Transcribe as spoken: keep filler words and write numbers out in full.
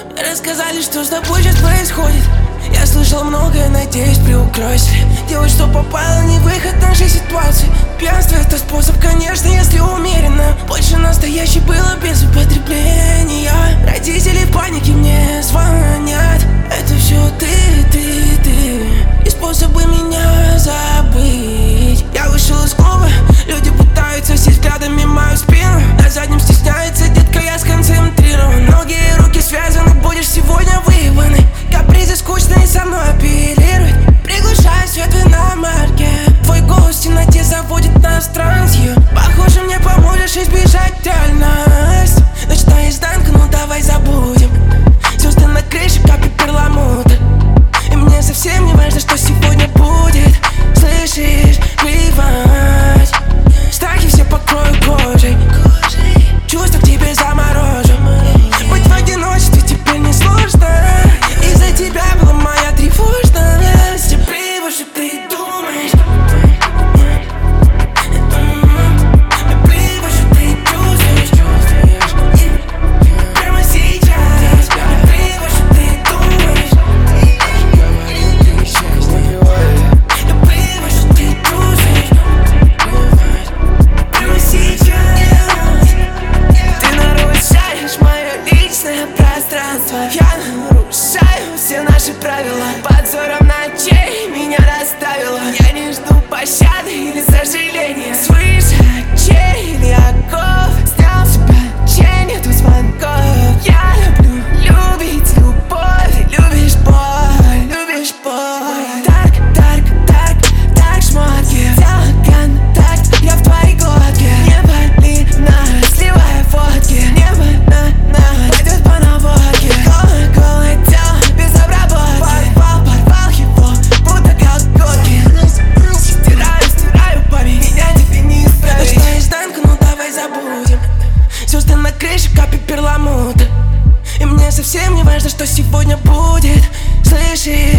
Мне рассказали, что с тобой сейчас происходит. Я слышал многое, надеюсь, приукройся. Делай, что попало, не выход нашей ситуации. Пьянство — это способ, конечно, если умеренно. Больше настоящей было без употребления. Родители в панике мне звонят. Это все ты, ты, ты. И способы меня забыть. Я вышел из клуба, люди пытаются сесть взглядами мою спину. На заднем стесняется, детка, я сконцентрирован. Ноги и руки связаны, будешь сегодня выебанный. Капризы скучные со мной апеллируют. Приглушаю свет в иномарке. Твой голос в темноте заводит нас в транс. Похоже, мне поможешь избежать реальность. Ночная изнанка, ну давай забудем. Звезды на крыше, капли перламутра. И мне совсем не важно, что сегодня будет. Слышишь, плевать. Страхи все покрою кожей. Чувства к тебе заморожу. Быть в одиночестве теперь не сложно. Из-за тебя была моя тревожность. Я привожу, ты думаешь. Я привожу, ты чувствуешь. Прямо сейчас. Я привожу, ты думаешь. Я привожу, ты чувствуешь. Прямо сейчас. Ты нарушаешь мое личное пространство. Я нарушаю все наши правила. Под взором ночей меня расставила. Я не жду пощады или сожаления. Свыше очей или оков. Снял с себя чей, нету звонков. Я люблю любить любовь. Ты любишь боль, любишь боль. Так, так, так, так, шмотки. Взяла контакт, я в твоей глотке. Не боли нас, сливая фотки. Небо на нас пойдет по наводке. Голое, голое тело без обработки. Порвал, порвал его, будто колготки. Стираю, стираю память, меня тебе не исправить. Ночная изнанка, ну давай забудем. Звезды на крыше, капли перламутра. И мне совсем не важно, что сегодня будет. Слышишь?